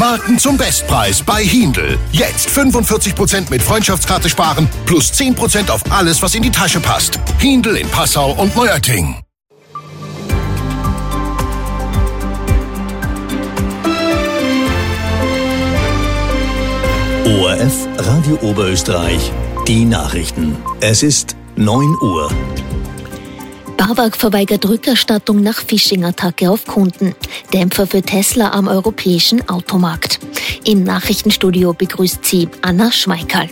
Marken zum Bestpreis bei Hindl. Jetzt 45% mit Freundschaftskarte sparen plus 10% auf alles, was in die Tasche passt. Hindl in Passau und Neuötting. ORF Radio Oberösterreich, die Nachrichten. Es ist 9 Uhr. BAWAG verweigert Rückerstattung nach Phishing-Attacke auf Kunden. Dämpfer für Tesla am europäischen Automarkt. Im Nachrichtenstudio begrüßt sie Anna Schmeikerl.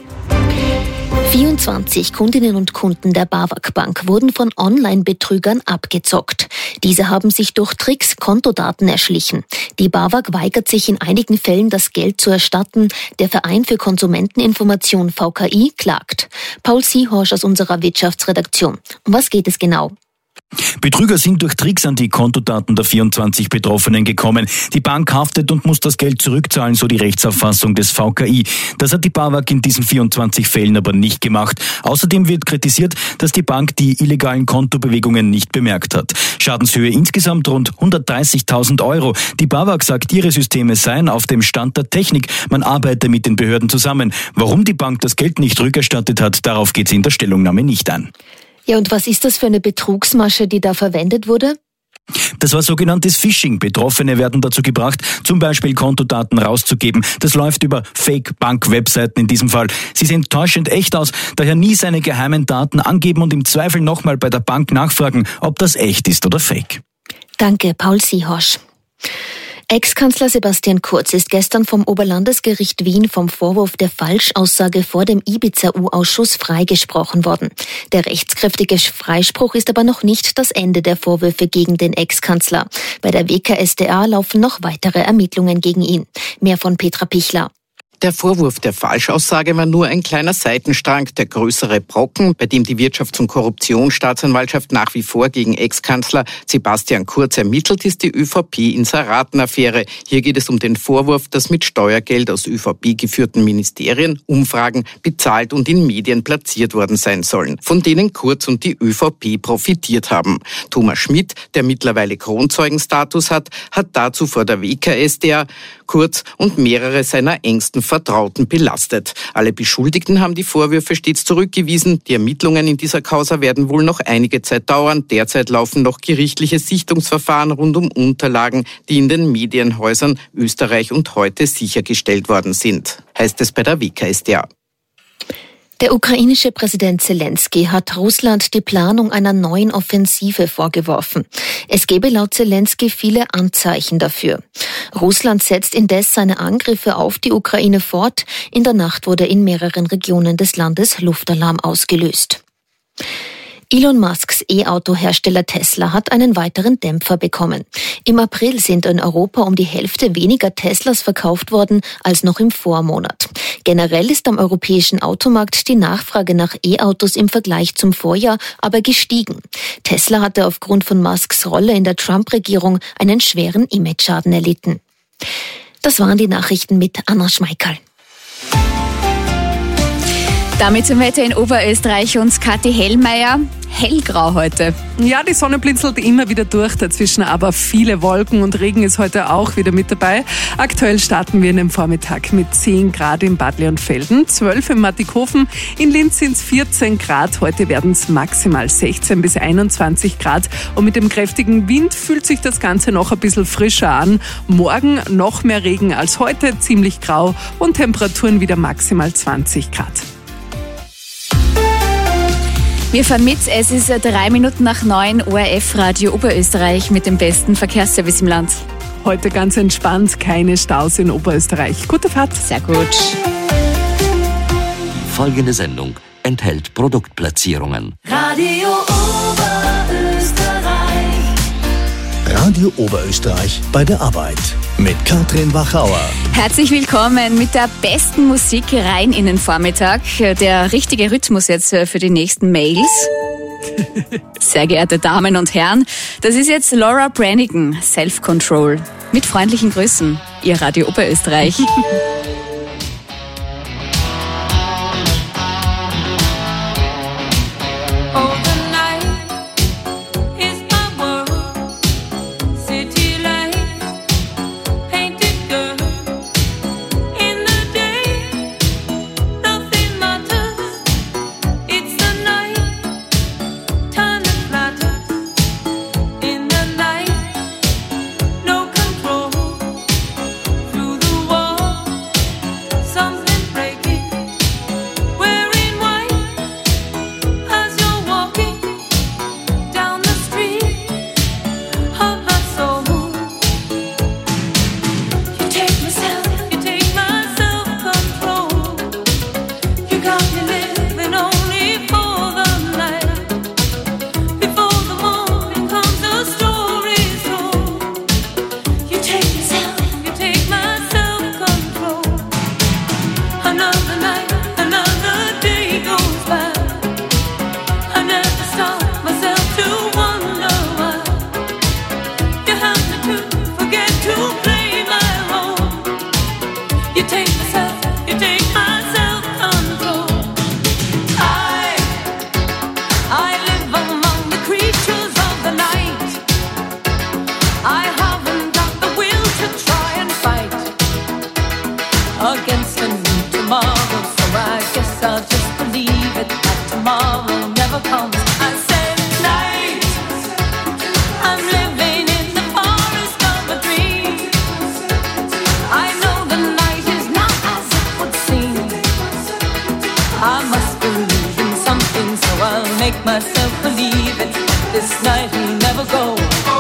24 Kundinnen und Kunden der BAWAG Bank wurden von Online-Betrügern abgezockt. Diese haben sich durch Tricks Kontodaten erschlichen. Die BAWAG weigert sich in einigen Fällen, das Geld zu erstatten. Der Verein für Konsumenteninformation VKI klagt. Paul Seehorsch aus unserer Wirtschaftsredaktion. Um was geht es genau? Betrüger sind durch Tricks an die Kontodaten der 24 Betroffenen gekommen. Die Bank haftet und muss das Geld zurückzahlen, so die Rechtsauffassung des VKI. Das hat die BAWAG in diesen 24 Fällen aber nicht gemacht. Außerdem wird kritisiert, dass die Bank die illegalen Kontobewegungen nicht bemerkt hat. Schadenshöhe insgesamt rund 130.000 Euro. Die BAWAG sagt, ihre Systeme seien auf dem Stand der Technik. Man arbeite mit den Behörden zusammen. Warum die Bank das Geld nicht rückerstattet hat, darauf geht sie in der Stellungnahme nicht ein. Ja, und was ist das für eine Betrugsmasche, die da verwendet wurde? Das war sogenanntes Phishing. Betroffene werden dazu gebracht, zum Beispiel Kontodaten rauszugeben. Das läuft über Fake-Bank-Webseiten in diesem Fall. Sie sehen täuschend echt aus, daher nie seine geheimen Daten angeben und im Zweifel nochmal bei der Bank nachfragen, ob das echt ist oder fake. Danke, Paul Seehorsch. Ex-Kanzler Sebastian Kurz ist gestern vom Oberlandesgericht Wien vom Vorwurf der Falschaussage vor dem Ibiza-U-Ausschuss freigesprochen worden. Der rechtskräftige Freispruch ist aber noch nicht das Ende der Vorwürfe gegen den Ex-Kanzler. Bei der WKStA laufen noch weitere Ermittlungen gegen ihn. Mehr von Petra Pichler. Der Vorwurf der Falschaussage war nur ein kleiner Seitenstrang. Der größere Brocken, bei dem die Wirtschafts- und Korruptionsstaatsanwaltschaft nach wie vor gegen Ex-Kanzler Sebastian Kurz ermittelt, ist die ÖVP-Inseratenaffäre. Hier geht es um den Vorwurf, dass mit Steuergeld aus ÖVP geführten Ministerien Umfragen bezahlt und in Medien platziert worden sein sollen, von denen Kurz und die ÖVP profitiert haben. Thomas Schmidt, der mittlerweile Kronzeugenstatus hat dazu vor der WKStA Kurz und mehrere seiner engsten Vertrauten belastet. Alle Beschuldigten haben die Vorwürfe stets zurückgewiesen. Die Ermittlungen in dieser Causa werden wohl noch einige Zeit dauern. Derzeit laufen noch gerichtliche Sichtungsverfahren rund um Unterlagen, die in den Medienhäusern Österreich und Heute sichergestellt worden sind, heißt es bei der WKStA. Der ukrainische Präsident Zelensky hat Russland die Planung einer neuen Offensive vorgeworfen. Es gebe laut Zelensky viele Anzeichen dafür. Russland setzt indes seine Angriffe auf die Ukraine fort. In der Nacht wurde in mehreren Regionen des Landes Luftalarm ausgelöst. Elon Musks E-Auto-Hersteller Tesla hat einen weiteren Dämpfer bekommen. Im April sind in Europa um die Hälfte weniger Teslas verkauft worden als noch im Vormonat. Generell ist am europäischen Automarkt die Nachfrage nach E-Autos im Vergleich zum Vorjahr aber gestiegen. Tesla hatte aufgrund von Musks Rolle in der Trump-Regierung einen schweren Imageschaden erlitten. Das waren die Nachrichten mit Anna Schmeikerl. Damit zum Wetter in Oberösterreich und Kathi Hellmeier. Hellgrau heute. Ja, die Sonne blinzelt immer wieder durch, dazwischen aber viele Wolken und Regen ist heute auch wieder mit dabei. Aktuell starten wir in den Vormittag mit 10 Grad in Bad Leonfelden, 12 in Mattighofen, in Linz sind es 14 Grad, heute werden es maximal 16 bis 21 Grad und mit dem kräftigen Wind fühlt sich das Ganze noch ein bisschen frischer an. Morgen noch mehr Regen als heute, ziemlich grau und Temperaturen wieder maximal 20 Grad. Wir fahren mit, es ist 3 Minuten nach 9, ORF Radio Oberösterreich mit dem besten Verkehrsservice im Land. Heute ganz entspannt, keine Staus in Oberösterreich. Gute Fahrt. Sehr gut. Folgende Sendung enthält Produktplatzierungen. Radio Oberösterreich. Radio Oberösterreich bei der Arbeit mit Katrin Wachauer. Herzlich willkommen mit der besten Musik rein in den Vormittag. Der richtige Rhythmus jetzt für die nächsten Mails. Sehr geehrte Damen und Herren, das ist jetzt Laura Branigan, Self-Control. Mit freundlichen Grüßen, Ihr Radio Oberösterreich. guess I'll just believe it, that tomorrow never comes. I said night, I'm living in the forest of a dream. I know the night is not as it would seem. I must believe in something, so I'll make myself believe it. This night will never go.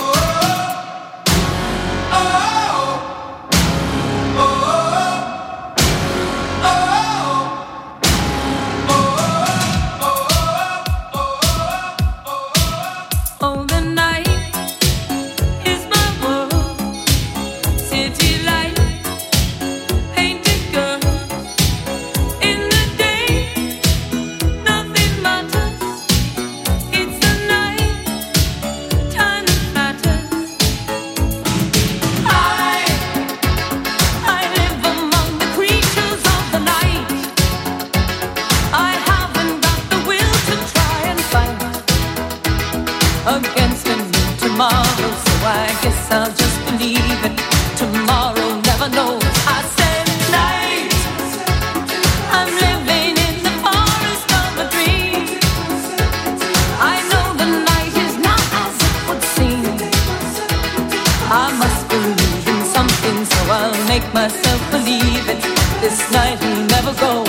Against a new tomorrow, so I guess I'll just believe it. Tomorrow never knows. I said night, I'm living in the forest of a dream. I know the night is not as it would seem. I must believe in something, so I'll make myself believe it. This night will never go.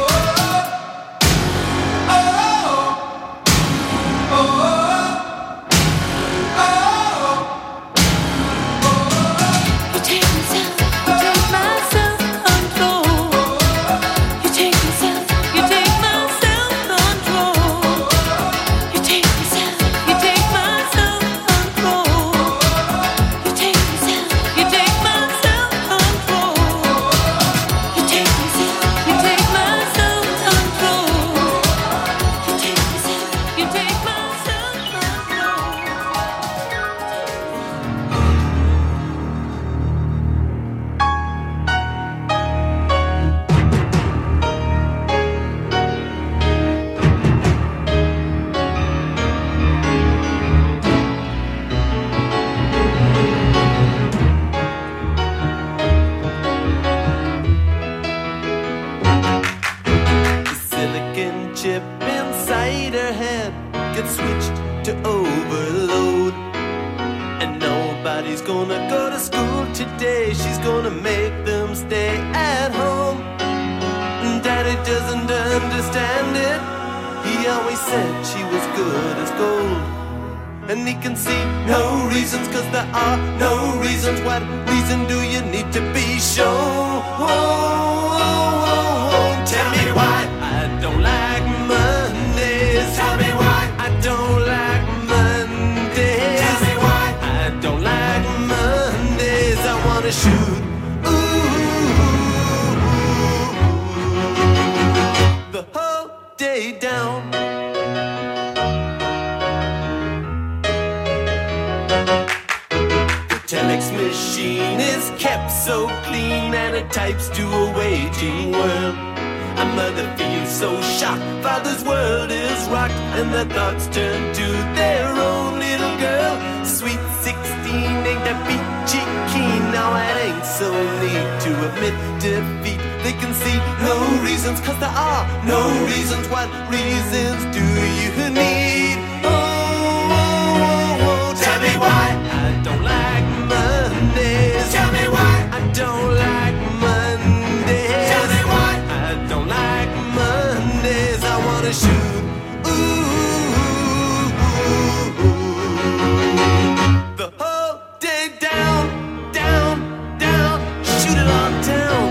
Chip inside her head gets switched to overload, and nobody's gonna go to school today. She's gonna make them stay at home. Daddy doesn't understand it. He always said she was good as gold, and he can see no reasons, 'cause there are no reasons. What reason do you need to be shown? Tell me why I don't like Mondays. Tell me why I don't like Mondays. Tell me why I don't like Mondays. I wanna shoot the whole day down. The telex machine is kept so clean, and it types to a waging world. A mother feels so shocked, father's world is rocked, and their thoughts turn to their own little girl. Sweet 16 ain't that peachy keen. Now it ain't so neat to admit defeat. They can see no reasons, 'cause there are no reasons. What reasons do you need? Tell me why I don't like Mondays. Tell me why I don't like Mondays. Tell me why I don't like Mondays. I wanna shoot the whole day down, down, down. Shoot it all down.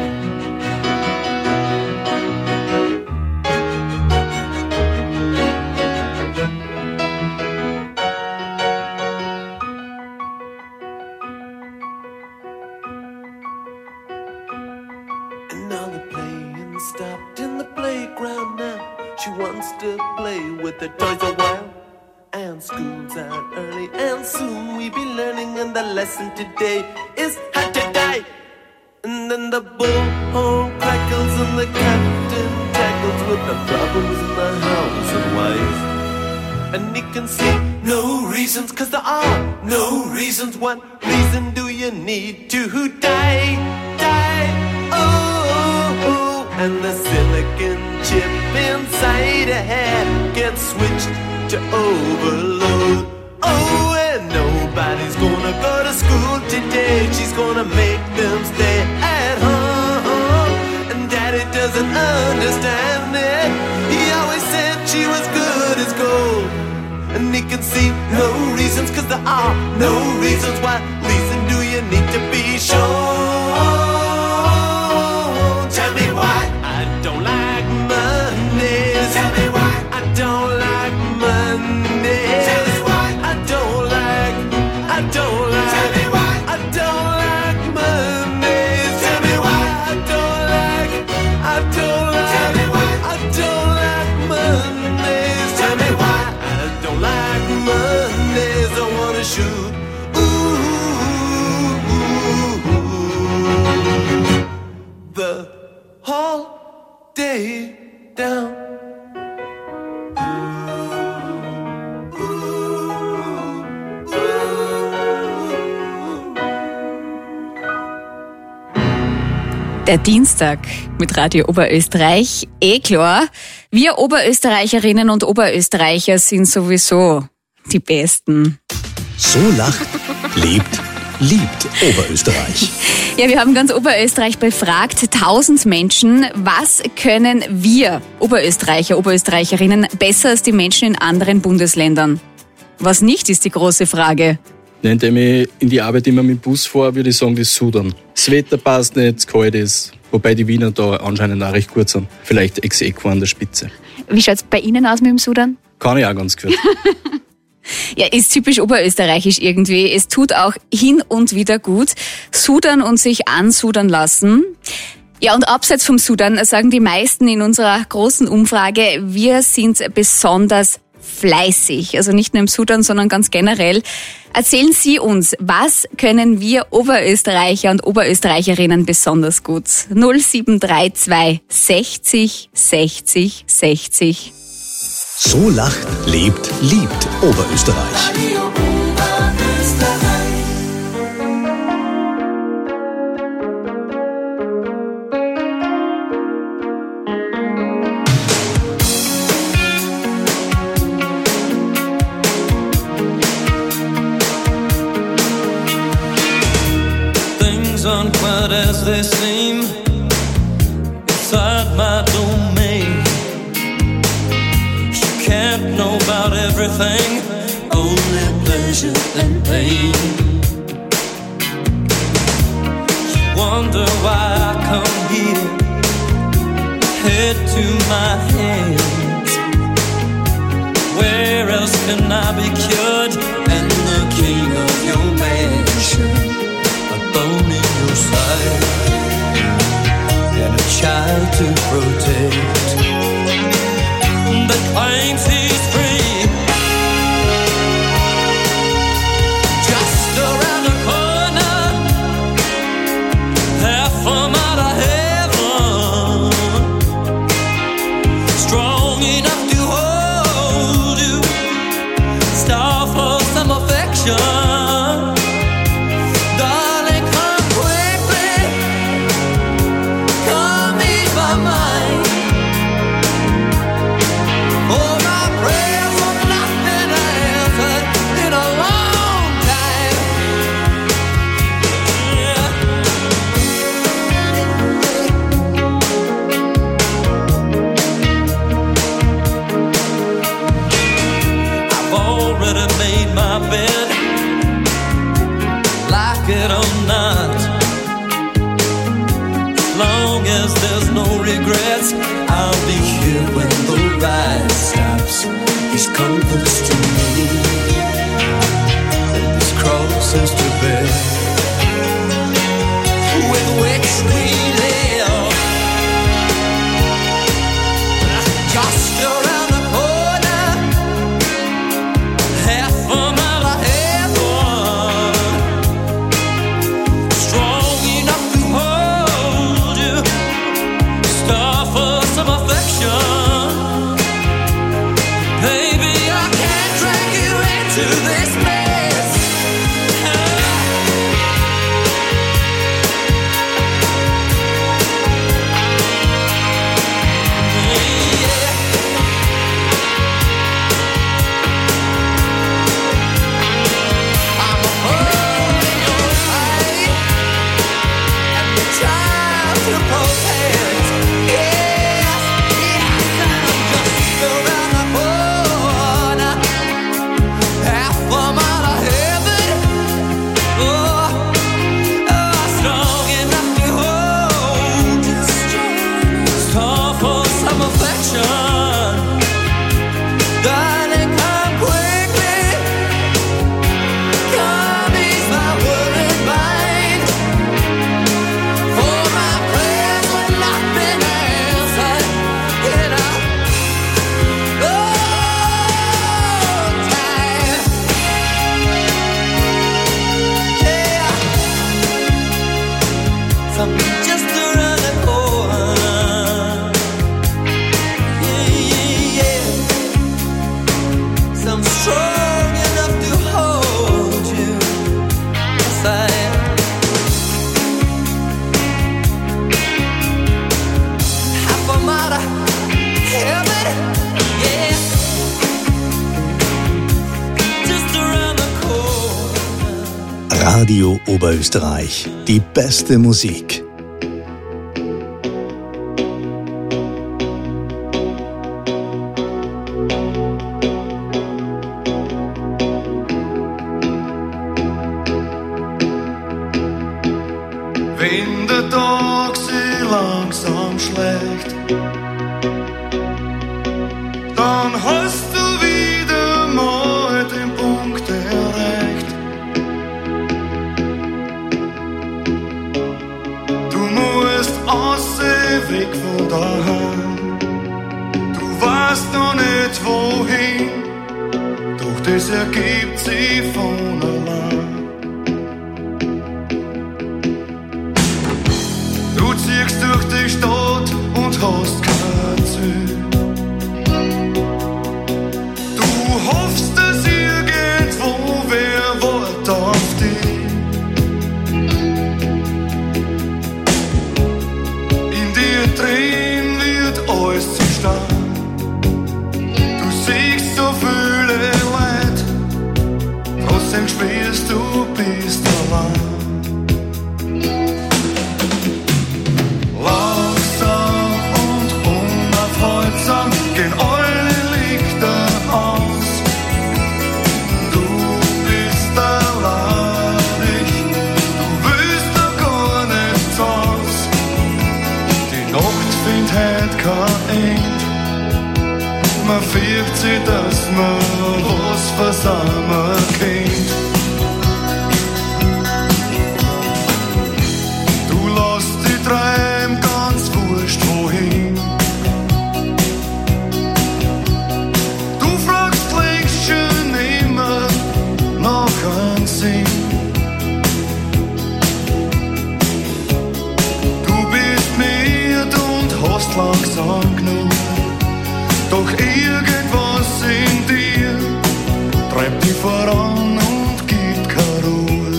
Stopped in the playground now. She wants to play with the toys a while. And school's out early, and soon we be learning. And the lesson today is how to die. And then the bullhorn crackles, and the captain tackles with the problems in the house and wife. And he can see no reasons, 'cause there are no reasons. What reason do you need to die? Die, oh, oh, oh. And the silly silicon chip inside her head gets switched to overload. Oh, and nobody's gonna go to school today. She's gonna make them stay at home. And Daddy doesn't understand it. He always said she was good as gold. And he can see no reasons, 'cause there are no reasons. Why reason do you need to be shown? Tell me why I don't like Mondays. Tell me why I don't like Mondays. Tell me why I don't like. Tell me why I don't like Mondays. Tell me why I don't like. Tell me why I don't like Mondays. Tell me why I don't like Mondays. I wanna shoot. The whole day down. Der Dienstag mit Radio Oberösterreich. Klar, wir Oberösterreicherinnen und Oberösterreicher sind sowieso die Besten. So lacht, lebt, liebt Oberösterreich. Ja, wir haben ganz Oberösterreich befragt, 1000 Menschen. Was können wir Oberösterreicher, Oberösterreicherinnen besser als die Menschen in anderen Bundesländern? Was nicht, ist die große Frage. Indem ich in die Arbeit immer mit dem Bus fahre, würde ich sagen, das Sudern. Das Wetter passt nicht, es kalt ist. Wobei die Wiener da anscheinend auch recht gut sind. Vielleicht ex-equo an der Spitze. Wie schaut's bei Ihnen aus mit dem Sudern? Kann ich auch ganz gut. Ja, ist typisch oberösterreichisch irgendwie. Es tut auch hin und wieder gut. Sudern und sich ansudern lassen. Ja, und abseits vom Sudern sagen die meisten in unserer großen Umfrage, wir sind besonders fleißig. Also nicht nur im Sudern, sondern ganz generell. Erzählen Sie uns, was können wir Oberösterreicher und Oberösterreicherinnen besonders gut? 0732 60 60 60. So lacht, lebt, liebt Oberösterreich. Things aren't quite as they seem inside my domain. Can't know about everything, only pleasure and pain. Wonder why I come here, head to my hands. Where else can I be cured? And the king of your mansion, a bone in your side, and a child to protect. That claims he's free, just around the corner, half a mile of heaven, strong enough to hold you, star for some affection. Darling, come quickly, come ease my mind. Made my bed, like it or not. As long as there's no regrets, I'll be here when the ride stops. These comforts to me, these crosses to bear, with which we live. Just around the corner, half a mile of heaven, strong enough to hold you, star for some affection. Baby, I can't drag you into this mess. something just around the corner. Yeah, yeah, yeah. So I'm strong enough to hold you. Yes, I am. Half a mile to heaven, yeah. Just around the corner. Radio Oberösterreich. Die beste Musik. Wenn der Tag sich langsam schlägt, dann hast du wieder mal den Punkt erreicht. Du musst aussehen, weg von daheim. Du weißt noch nicht wohin, doch das ergibt sich von allein. Du ziehst durch die Stadt und hast kein Ziel. Du hoffst, dass irgendwo wer wartet auf dich. In dir drin wird alles zu stark. Du siehst so viele Leute, trotzdem spürst du bist allein. Langsam und unaufhaltsam gehen alle Lichter aus. Du bist alleinig, du willst doch gar nichts aus. Die Nacht findet heut kein End. Man fürcht sich, dass man was versammeln kennt. Du lässt die Träume ganz wurscht wohin. Du fragst längst schon immer nach einem Sinn. Du bist müde und hast langsam genug. Doch irgendwas in dir treibt dich voran und gibt keine Ruhe.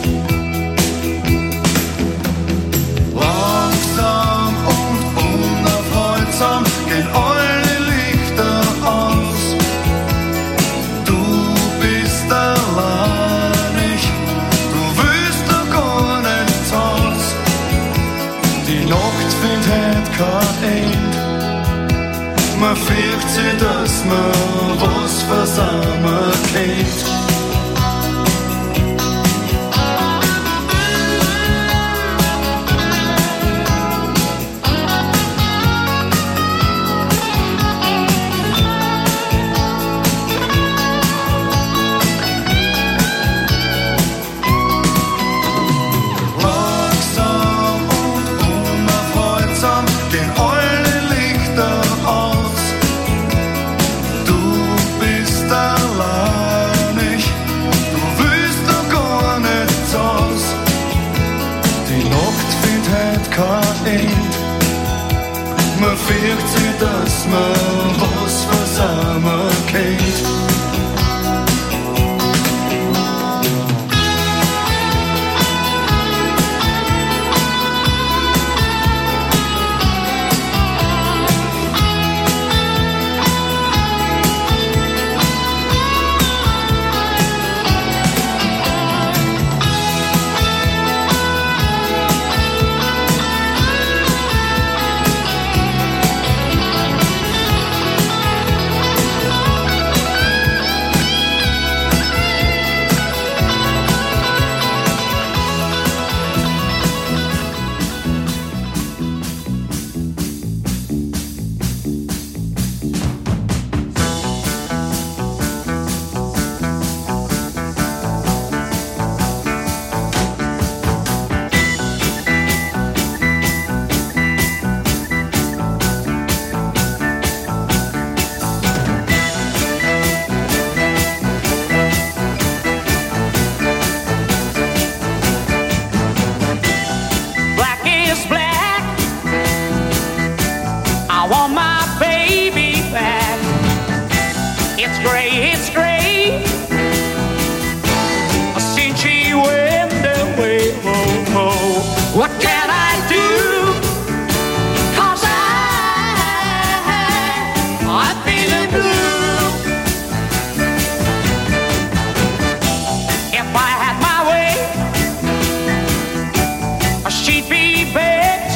Langsam und unaufhaltsam gehen alle Lichter aus. Du bist alleinig, du willst doch gar nichts aus. Die Nacht findet heut kein End. Man fürcht sich, dass man was versammeln kennt. Langsam und unaufhaltsam gehen alle Lichter aus. Du bist alleinig, du willst doch gar nichts aus. Die Nacht findet heut kein End. Man fürcht sich, dass man was versammeln kennt.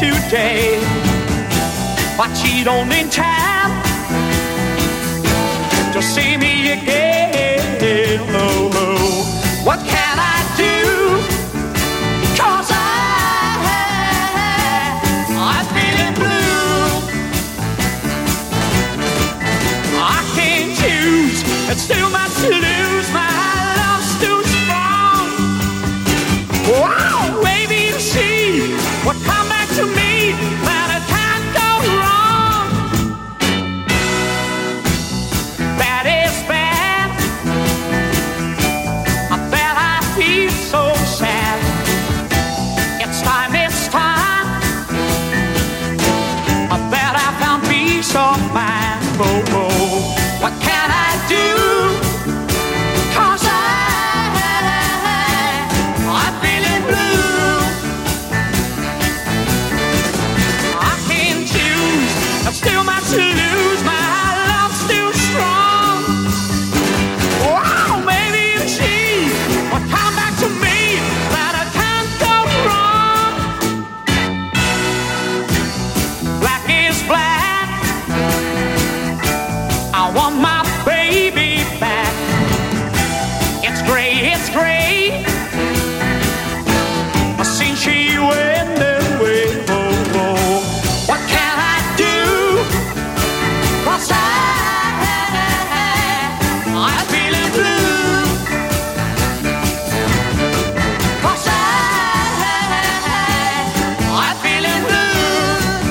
today, but you don't in time to see me again. Oh, oh. What can I do? 'Cause I'm feeling blue. I can't choose, it's too much to lose. My love's too strong. Wow, baby, you see what come back to me, that it can't go wrong. That is bad. I bet I feel so sad. It's time. I bet I found peace of mind. Oh, oh. What can I do? 'Cause I'm feeling blue. I can't choose, I've still much to lose. My love's still strong. Wow, maybe you see what come back to me, that I can't go wrong. Black is black. I want my baby back. It's gray. Since she went away, oh, oh. What can I do? 'Cause I'm feeling blue. 'Cause I'm feeling blue.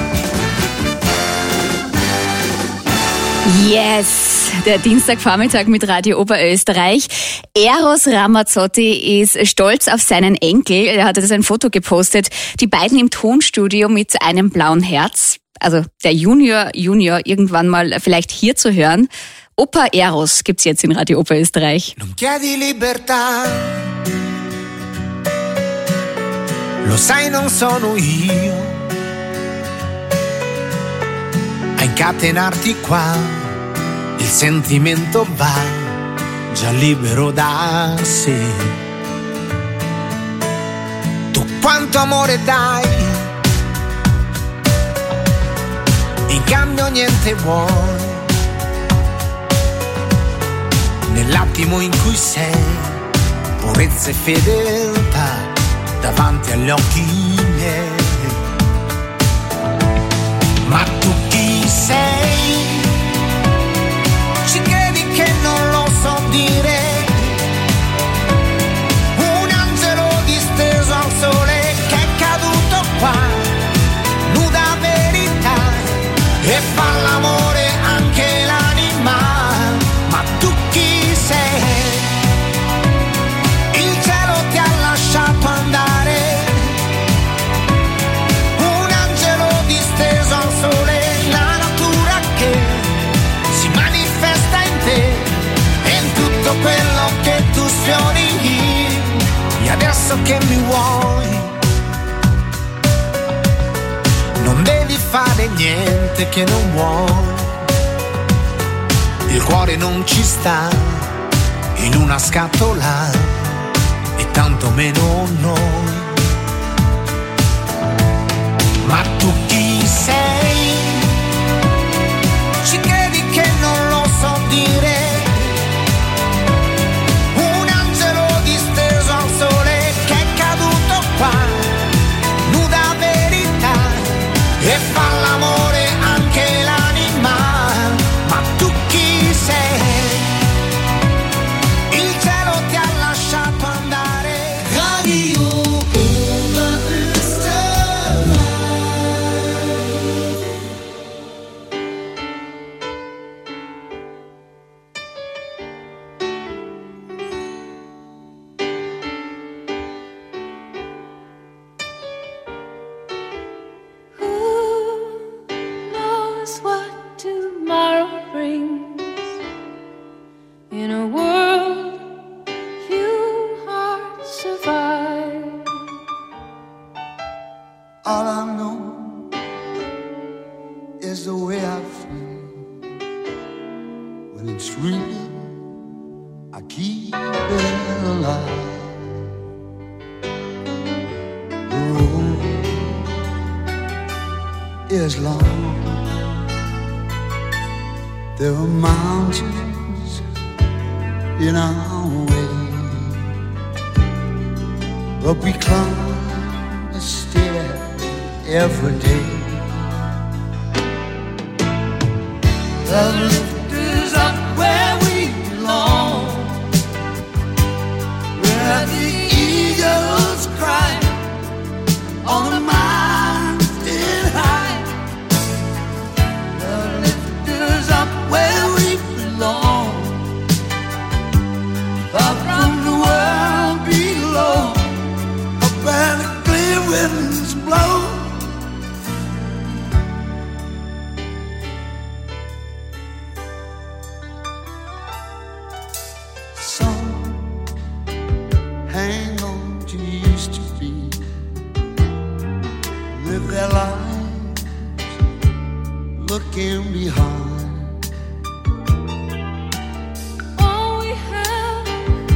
Yes, der Dienstagvormittag mit Radio Oberösterreich. Eros Ramazzotti ist stolz auf seinen Enkel. Er hat ein Foto gepostet. Die beiden im Tonstudio mit einem blauen Herz. Also der Junior irgendwann mal vielleicht hier zu hören. Opa Eros gibt's jetzt in Radio Oberösterreich. Non chiedi libertà, lo sai non sono io a incatenarti qua, il sentimento va già libero da sé. Tu quanto amore dai, in cambio niente vuoi. Nell'attimo in cui sei, purezza e fedeltà davanti agli occhi miei. Ma tu chi sei? Ci credi che non lo so dire? Un angelo disteso al sole che è caduto qua, nuda verità, e fa l'amore anche l'anima. Ma tu chi sei? Il cielo ti ha lasciato andare, un angelo disteso al sole, la natura che si manifesta in te e in tutto quello che tu sfiori. E adesso che mi vuoi, non devi fare niente che non vuoi. Il cuore non ci sta in una scatola e tanto meno noi. Ma tu chi sei? Ci credi che non lo so dire? Un angelo disteso al sole che è caduto qua, nuda verità, e fa l'amore anche l'anima. Ma tu chi sei? Il cielo ti ha lasciato andare. Radio knows what tomorrow brings in a world few hearts survive. All I know is the way I feel when it's real. I keep it alive. is long. There are mountains in our way, but we climb a stair every day. The lift is up where we belong, where the eagles cry on the mountain high. The lift is up where we belong, far from the world below, up where the clear winds blow. Hang on to used to be, live their lives looking behind. All we have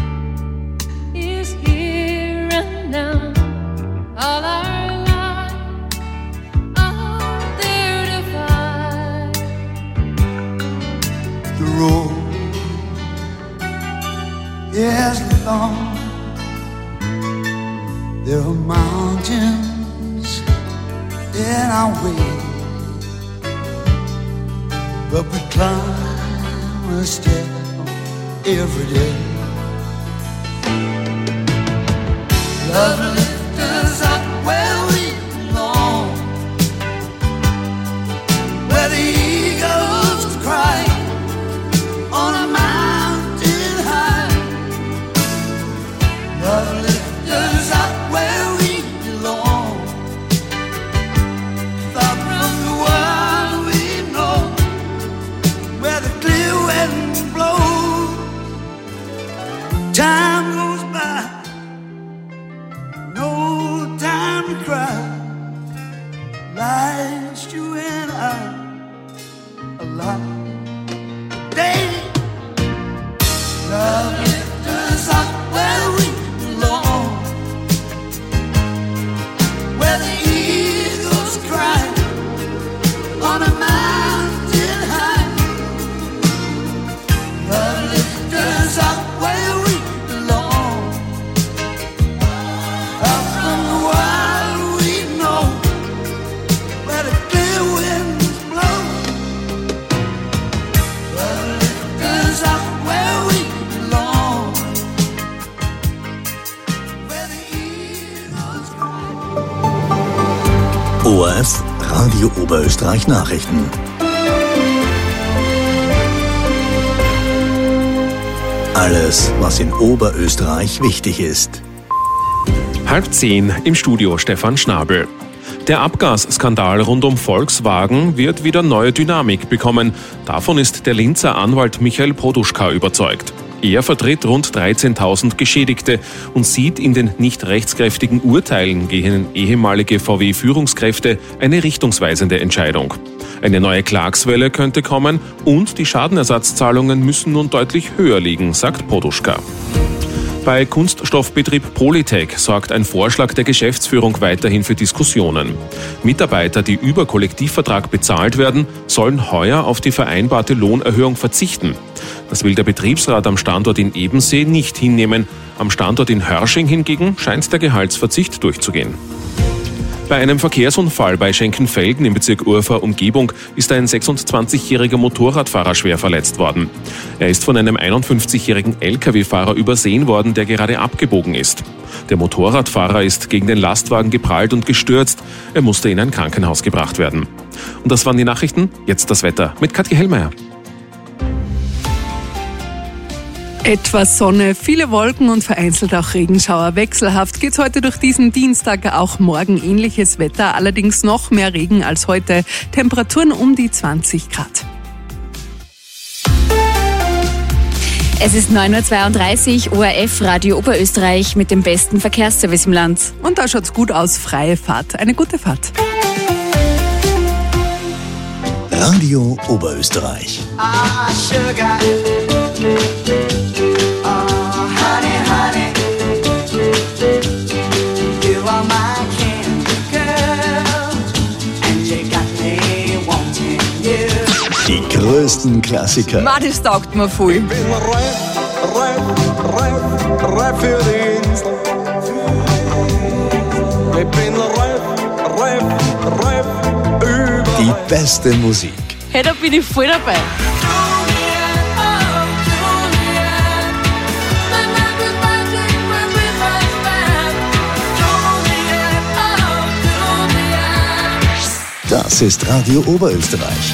is here and now. All our lives out there to find. The road is long. There are mountains in our way, but we climb a step every day. Love lifts us up where we belong, where the eagles cry on a mountain high. Love lifts us up where we belong, far from the world we know, where the clear winds blow. Time goes by, no time to cry. Life's you and I alive today. Love lifts us up where we belong, where the eagles cry on a mountain high. Love lifts us up where we belong, out from the world we know, where the clear winds blow. Love lifts us up where we belong, where the eagles cry. ORF Radio Oberösterreich Nachrichten. Alles, was in Oberösterreich wichtig ist. 9:30 im Studio Stefan Schnabel. Der Abgasskandal rund um Volkswagen wird wieder neue Dynamik bekommen. Davon ist der Linzer Anwalt Michael Poduschka überzeugt. Er vertritt rund 13.000 Geschädigte und sieht in den nicht rechtskräftigen Urteilen gegen ehemalige VW-Führungskräfte eine richtungsweisende Entscheidung. Eine neue Klagswelle könnte kommen und die Schadenersatzzahlungen müssen nun deutlich höher liegen, sagt Poduschka. Bei Kunststoffbetrieb Polytech sorgt ein Vorschlag der Geschäftsführung weiterhin für Diskussionen. Mitarbeiter, die über Kollektivvertrag bezahlt werden, sollen heuer auf die vereinbarte Lohnerhöhung verzichten. Das will der Betriebsrat am Standort in Ebensee nicht hinnehmen. Am Standort in Hörsching hingegen scheint der Gehaltsverzicht durchzugehen. Bei einem Verkehrsunfall bei Schenkenfelden im Bezirk Urfahr Umgebung ist ein 26-jähriger Motorradfahrer schwer verletzt worden. Er ist von einem 51-jährigen Lkw-Fahrer übersehen worden, der gerade abgebogen ist. Der Motorradfahrer ist gegen den Lastwagen geprallt und gestürzt. Er musste in ein Krankenhaus gebracht werden. Und das waren die Nachrichten. Jetzt das Wetter mit Katja Hellmeier. Etwas Sonne, viele Wolken und vereinzelt auch Regenschauer. Wechselhaft geht's heute durch diesen Dienstag, auch morgen ähnliches Wetter, allerdings noch mehr Regen als heute. Temperaturen um die 20 Grad. Es ist 9:32 Uhr, ORF Radio Oberösterreich mit dem besten Verkehrsservice im Land. Und da schaut's gut aus, freie Fahrt. Eine gute Fahrt. Radio Oberösterreich. Ah, sugar. Oh, honey, honey. You are my candy girl. And you got me ältesten Klassiker. Das taugt mir voll. Ich bin reif für die Insel. Ich bin reif über. Die beste Musik. Hey, da bin ich voll dabei. Das ist Radio Oberösterreich.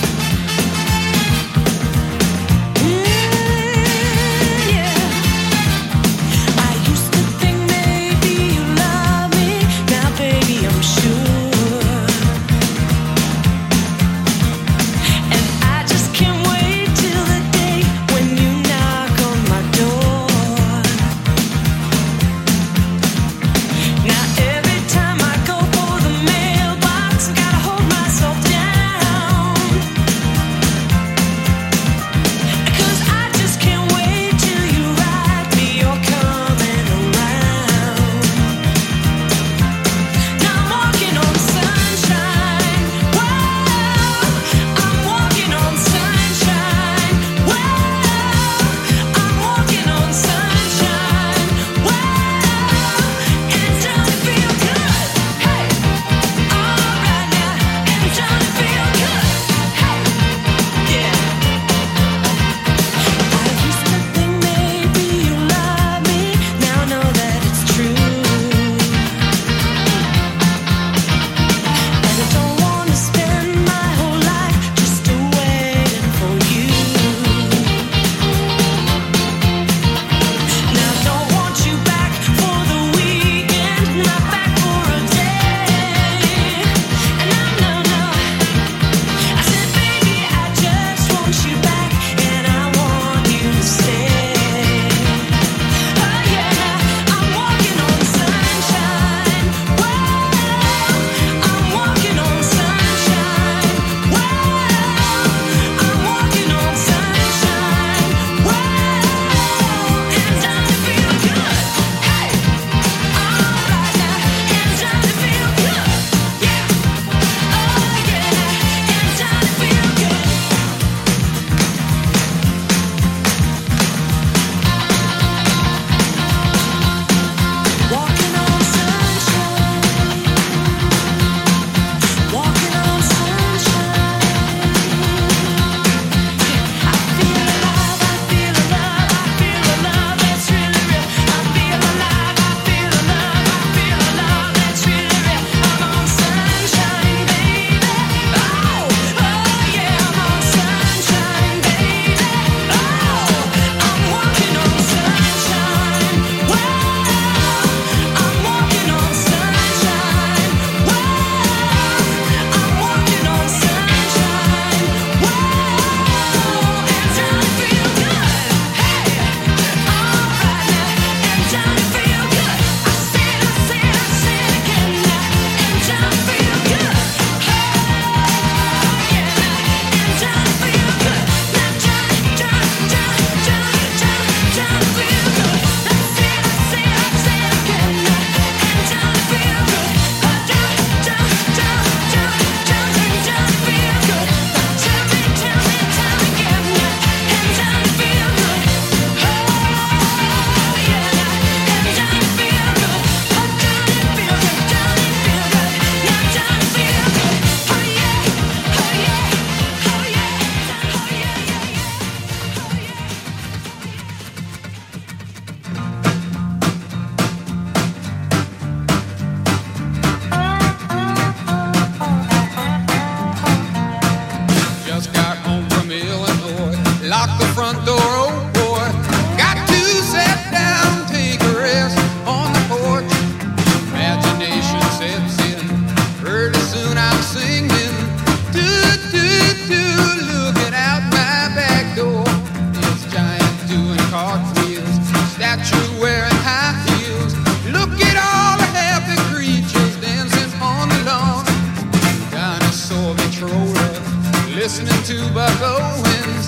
listening to Buck Owens.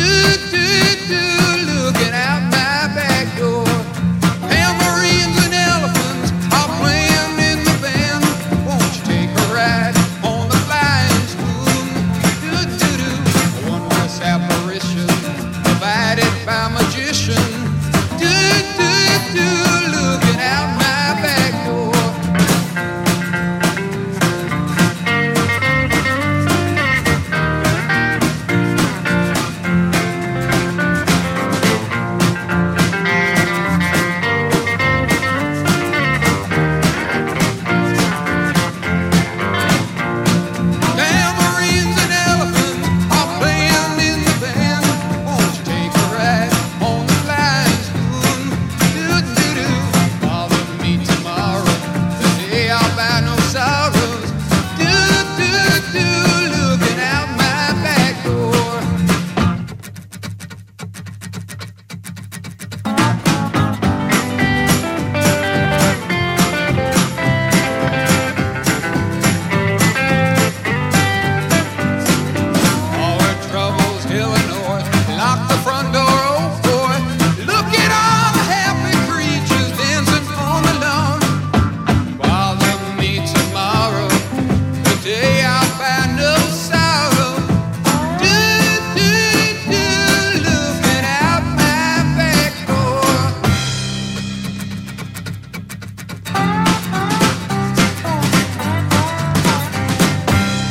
Looking out my back door. Tambourines and elephants are playing in the band. Won't you take a ride on the flying spoon? I wonder what's happening.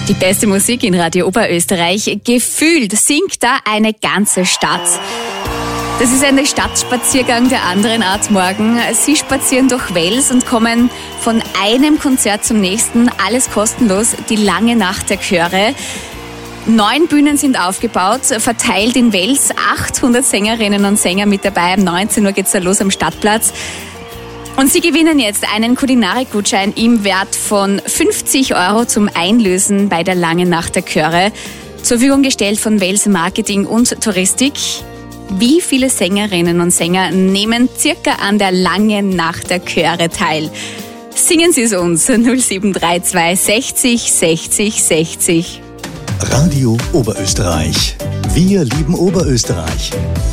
Die beste Musik in Radio Oberösterreich. Gefühlt singt da eine ganze Stadt. Das ist ein Stadtspaziergang der anderen Art morgen. Sie spazieren durch Wels und kommen von einem Konzert zum nächsten. Alles kostenlos. Die lange Nacht der Chöre. 9 Bühnen sind aufgebaut, verteilt in Wels. 800 Sängerinnen und Sänger mit dabei. Um 19 Uhr geht's da los am Stadtplatz. Und Sie gewinnen jetzt einen Kulinarikgutschein im Wert von 50 € zum Einlösen bei der Langen Nacht der Chöre. Zur Verfügung gestellt von Wels Marketing und Touristik. Wie viele Sängerinnen und Sänger nehmen circa an der Langen Nacht der Chöre teil? Singen Sie es uns 0732 60 60 60. Radio Oberösterreich. Wir lieben Oberösterreich.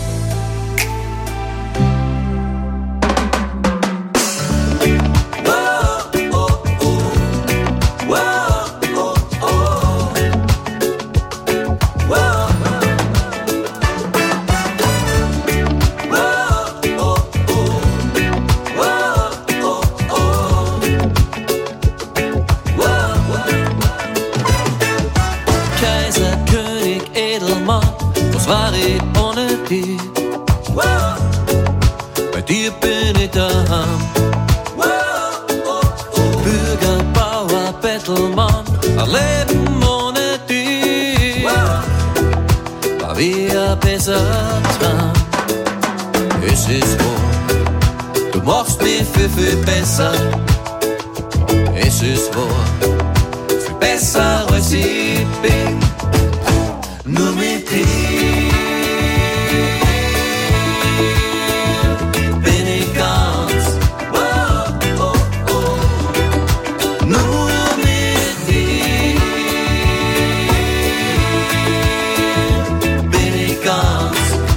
Was war ich ohne dich? Bei dir bin ich daheim. Bürger, Bauer, Bettelmann, ein Leben ohne dich war wie ein besserer Traum. Es ist wahr, du machst mich viel, viel besser. Es ist wahr, viel besser als ich bin. Nur mit dir bin ich ganz. Nur mit dir bin ich ganz.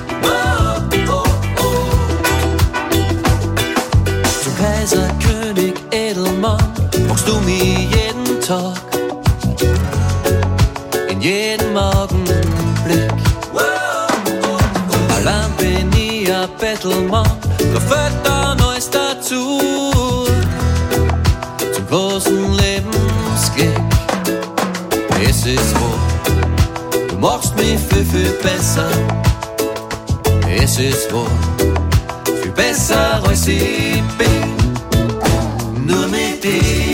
Zum Kaiser, König, Edelmann machst du mich jeden Tag, in jedem Augenblick. Allein bin ich ein Bettelmann, da fällt dann alles dazu. Zum großen Lebensglück. Es ist wahr, du machst mich viel, viel besser. Es ist wahr, viel besser als ich bin. Nur mit dir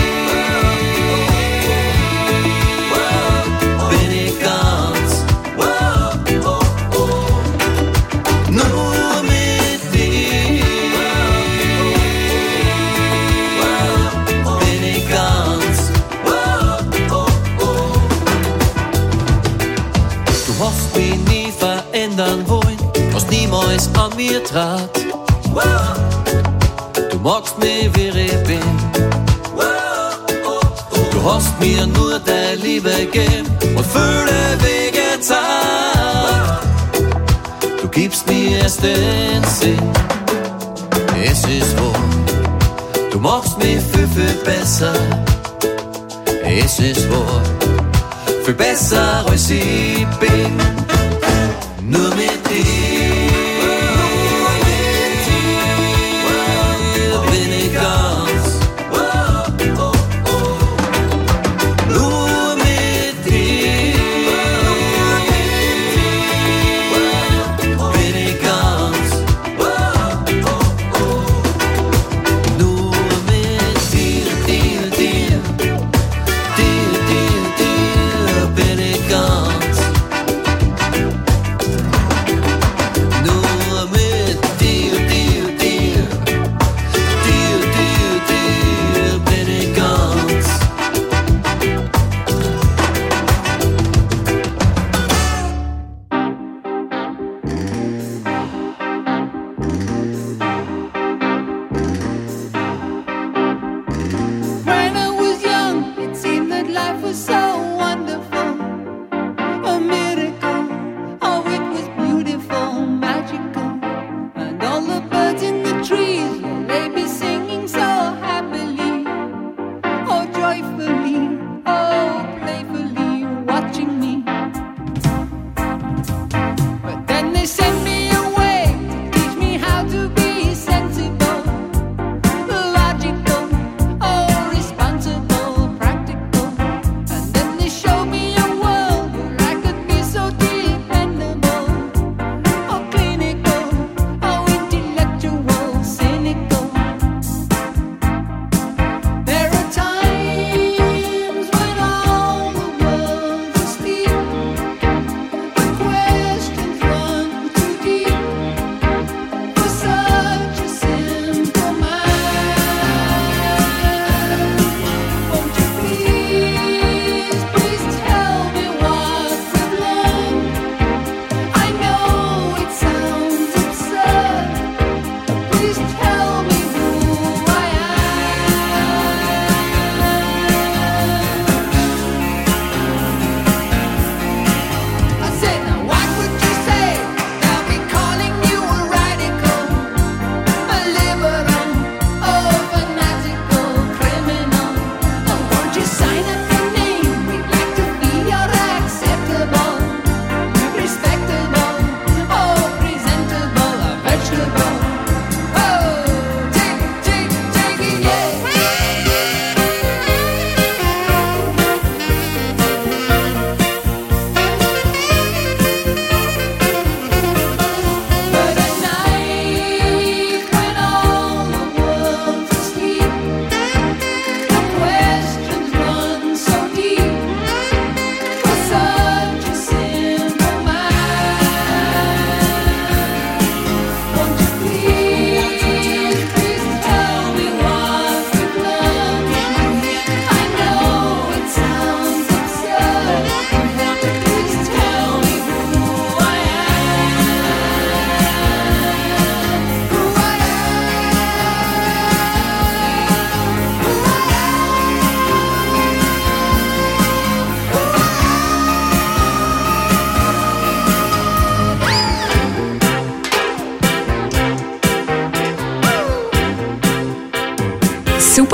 wollen, was niemals an mir trat. Du magst mich, wie ich bin. Du hast mir nur deine Liebe gegeben und viele Wege Zeit. Du gibst mir erst den Sinn. Es ist wahr, du machst mich viel, viel besser. Es ist wahr, viel besser als ich bin. Nur mit dir bin ich ganz. Nur mit dir bin ich ganz. Nur mit dir bin ich ganz.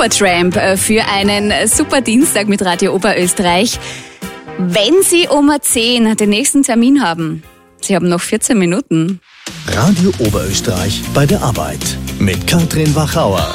Supertramp für einen super Dienstag mit Radio Oberösterreich. Wenn Sie um 10 den nächsten Termin haben, Sie haben noch 14 Minuten. Radio Oberösterreich bei der Arbeit mit Katrin Wachauer.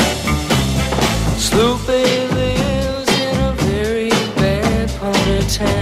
Sloopy lives in a very bad part of town.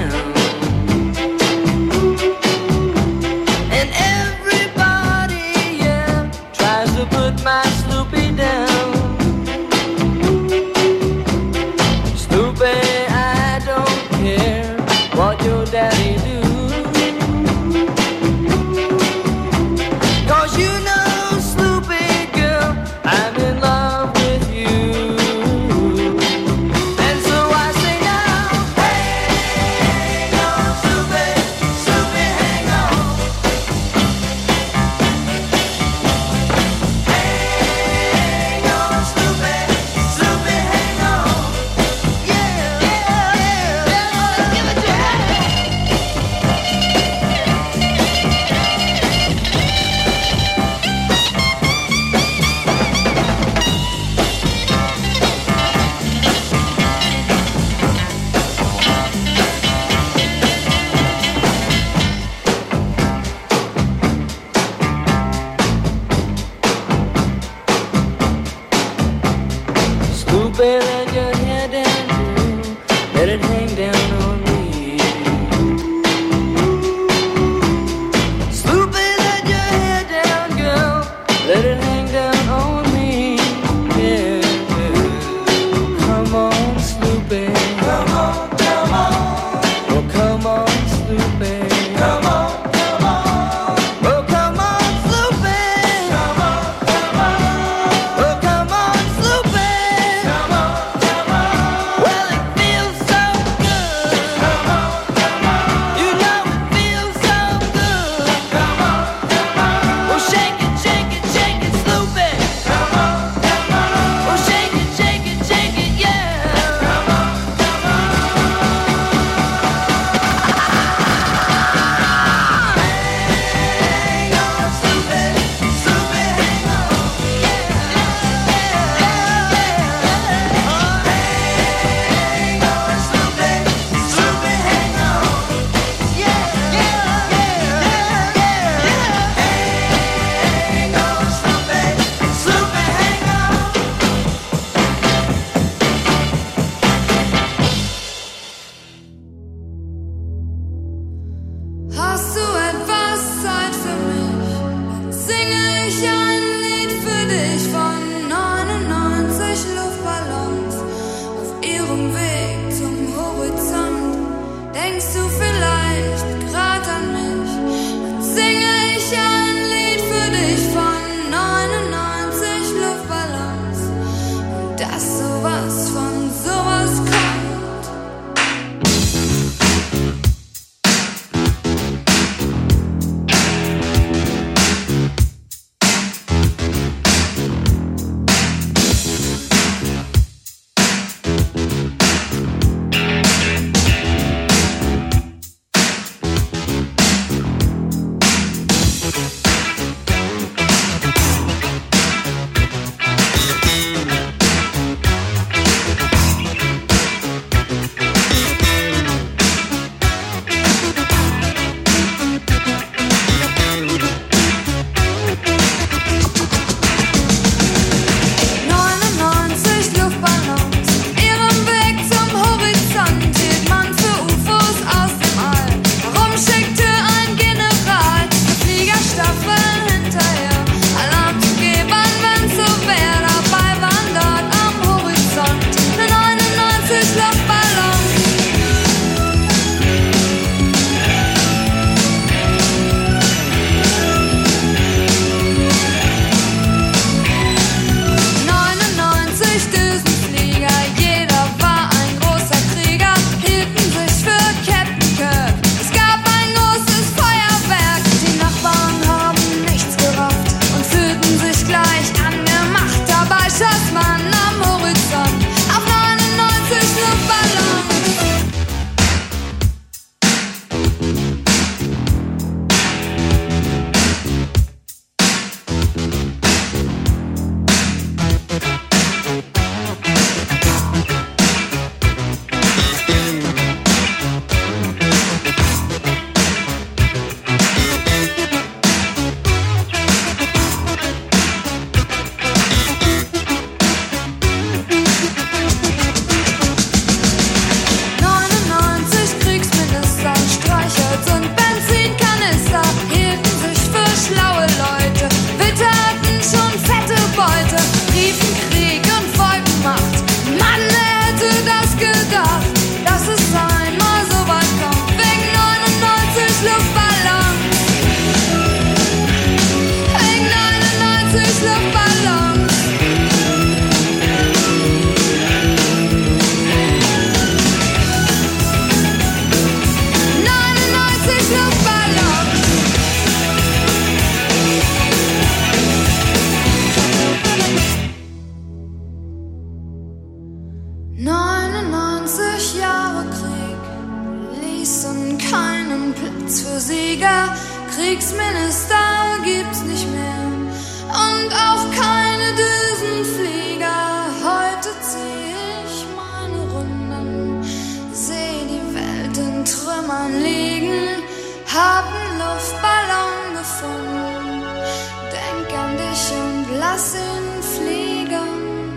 Platz für Sieger. Kriegsminister gibt's nicht mehr und auch keine Düsenflieger. Heute zieh ich meine Runden, seh die Welt in Trümmern liegen, hab 'n Luftballon gefunden, denk an dich und lass ihn fliegen.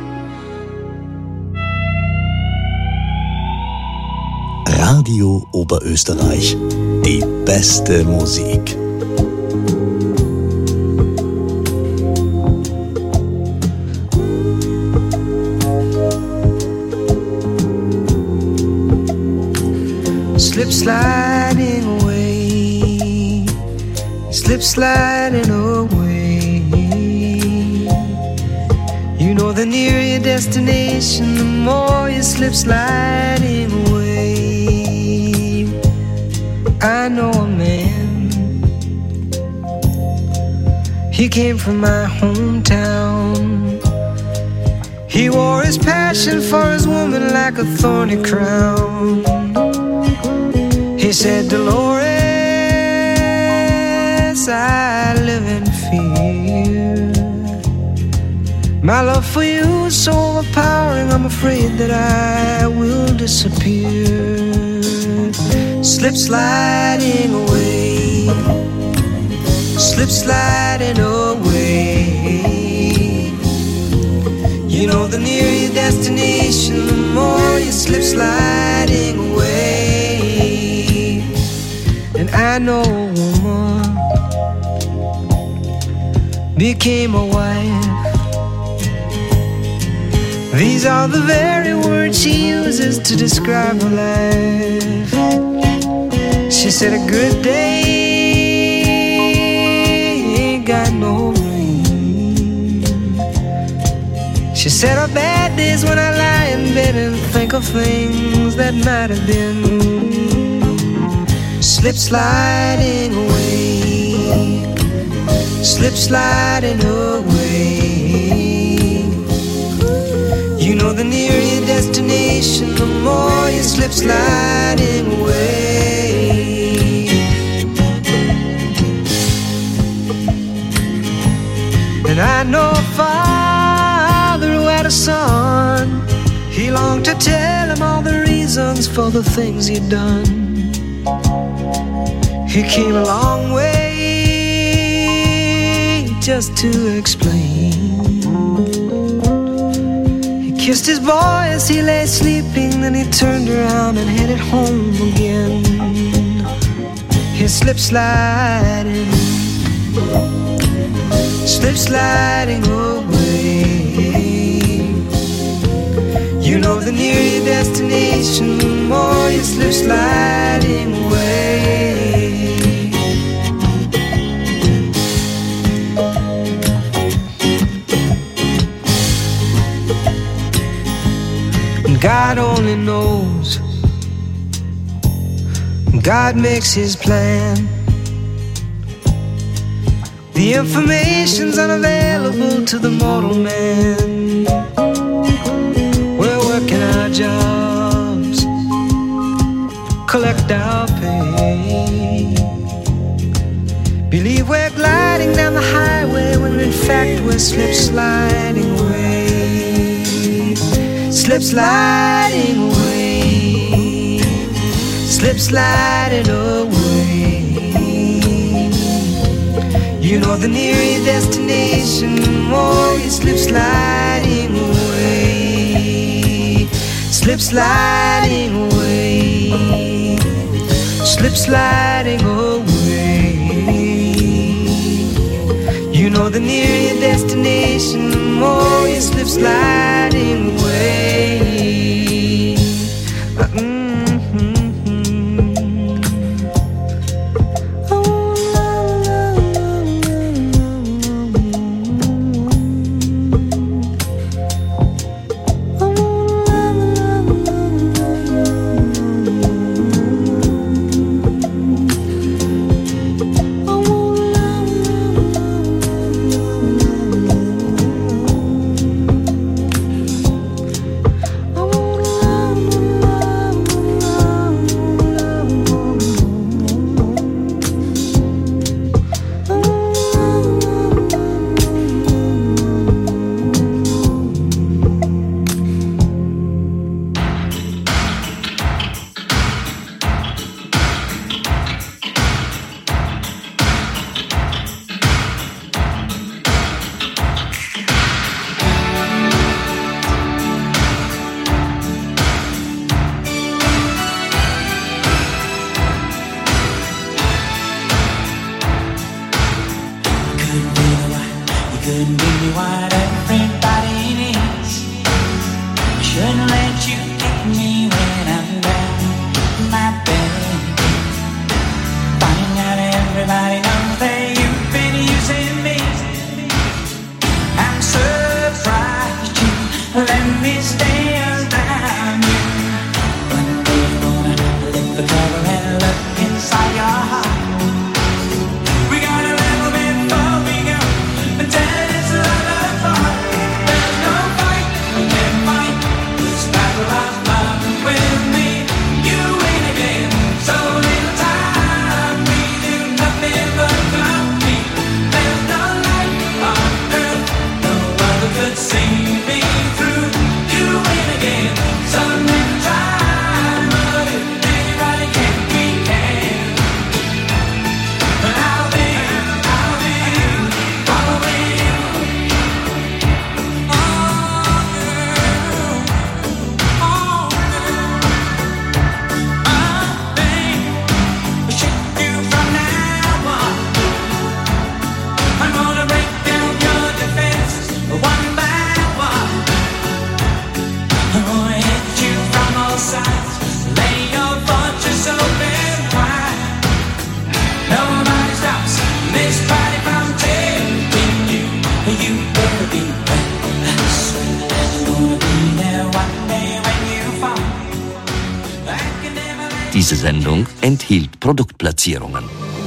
Radio Oberösterreich. Die beste Musik. Slip sliding away, slip sliding away. You know the nearer your destination, the more you slip sliding away. I know a man, he came from my hometown. He wore his passion for his woman like a thorny crown. He said, Dolores, I live in fear. My love for you is so overpowering, I'm afraid that I will disappear. Slip sliding away, slip sliding away. You know the nearer your destination, the more you slip sliding away. And I know a woman became a wife. These are the very words she uses to describe her life. She said a good day ain't got no rain. She said her bad days when I lie in bed and think of things that might have been. Slip sliding away, slip sliding away. You know the nearer your destination, the more you slip sliding away. And I know a father who had a son. He longed to tell him all the reasons for the things he'd done. He came a long way just to explain. He kissed his boy as he lay sleeping, then he turned around and headed home again. He slip sliding, slip sliding away. You know the nearer your destination, the more you slip sliding away. God only knows, God makes his plan. The information's unavailable to the mortal man. We're working our jobs, collect our pay. Believe we're gliding down the highway when in fact we're slip sliding away. Slip sliding away, slip sliding away. You know the nearer your destination, the more you slip sliding away. Slip sliding away, slip sliding away. You know the nearer your destination, the more you slip sliding away. know why you couldn't give me what everybody needs. I shouldn't let you kick me when I'm down in my bed. Finding out everybody knows that you've been using me. I'm surprised you let me stay around you. One day you're gonna lift the cover and look inside your heart. We got a little bit before we go, but then it's a lot of fun. There's no fight, we can't fight this battle of love with me. You win again, so little time. We do nothing but compete. There's no light on earth, no other could see me through. You win again, so little time. But if anybody can, we can. But I'll be following you. I'm gonna break down your defenses one by one. I'm gonna hit you from all sides, lay your fortress open wide. Nobody stops this party from taking you. You better be ready. I swear I'm gonna be there one day when you fall. I can never let Diese Sendung enthielt Produktplatzierungen.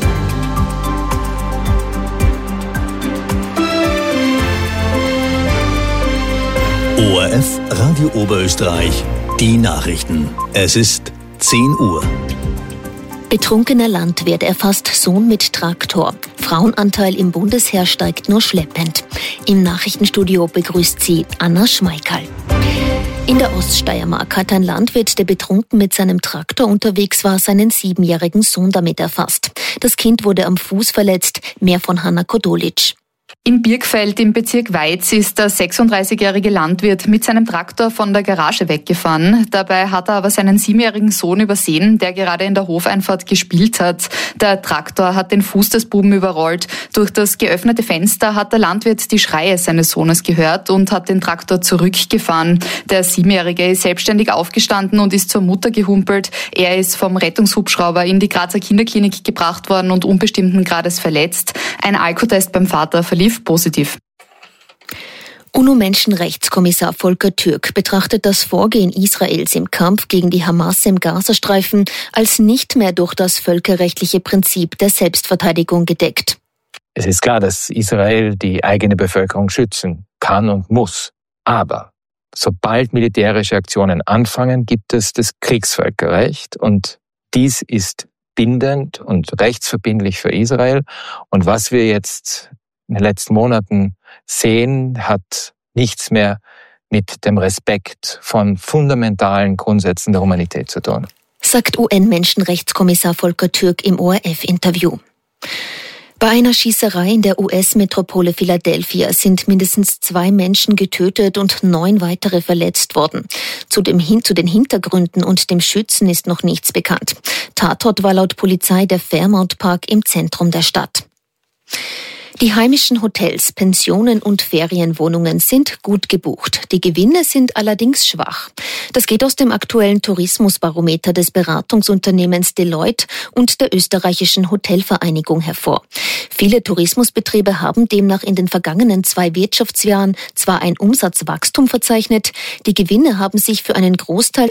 ORF Radio Oberösterreich, die Nachrichten. Es ist 10 Uhr. Betrunkener Landwirt erfasst Sohn mit Traktor. Frauenanteil im Bundesheer steigt nur schleppend. Im Nachrichtenstudio begrüßt sie Anna Schmeichal. In der Oststeiermark hat ein Landwirt, der betrunken mit seinem Traktor unterwegs war, seinen 7-jährigen Sohn damit erfasst. Das Kind wurde am Fuß verletzt. Mehr von Hanna Kodolic. In Birkfeld im Bezirk Weiz ist der 36-jährige Landwirt mit seinem Traktor von der Garage weggefahren. Dabei hat er aber seinen 7-jährigen Sohn übersehen, der gerade in der Hofeinfahrt gespielt hat. Der Traktor hat den Fuß des Buben überrollt. Durch das geöffnete Fenster hat der Landwirt die Schreie seines Sohnes gehört und hat den Traktor zurückgefahren. Der 7-jährige ist selbstständig aufgestanden und ist zur Mutter gehumpelt. Er ist vom Rettungshubschrauber in die Grazer Kinderklinik gebracht worden und unbestimmten Grades verletzt. Ein Alkotest beim Vater verlief positiv. UNO-Menschenrechtskommissar Volker Türk betrachtet das Vorgehen Israels im Kampf gegen die Hamas im Gazastreifen als nicht mehr durch das völkerrechtliche Prinzip der Selbstverteidigung gedeckt. Es ist klar, dass Israel die eigene Bevölkerung schützen kann und muss. Aber sobald militärische Aktionen anfangen, gibt es das Kriegsvölkerrecht und dies ist bindend und rechtsverbindlich für Israel. Und was wir jetzt in den letzten Monaten sehen, hat nichts mehr mit dem Respekt von fundamentalen Grundsätzen der Humanität zu tun. Sagt UN-Menschenrechtskommissar Volker Türk im ORF-Interview. Bei einer Schießerei in der US-Metropole Philadelphia sind mindestens 2 Menschen getötet und 9 weitere verletzt worden. Zu den Hintergründen und dem Schützen ist noch nichts bekannt. Tatort war laut Polizei der Fairmount Park im Zentrum der Stadt. Die heimischen Hotels, Pensionen und Ferienwohnungen sind gut gebucht. Die Gewinne sind allerdings schwach. Das geht aus dem aktuellen Tourismusbarometer des Beratungsunternehmens Deloitte und der österreichischen Hotelvereinigung hervor. Viele Tourismusbetriebe haben demnach in den vergangenen 2 Wirtschaftsjahren zwar ein Umsatzwachstum verzeichnet, die Gewinne haben sich für einen Großteil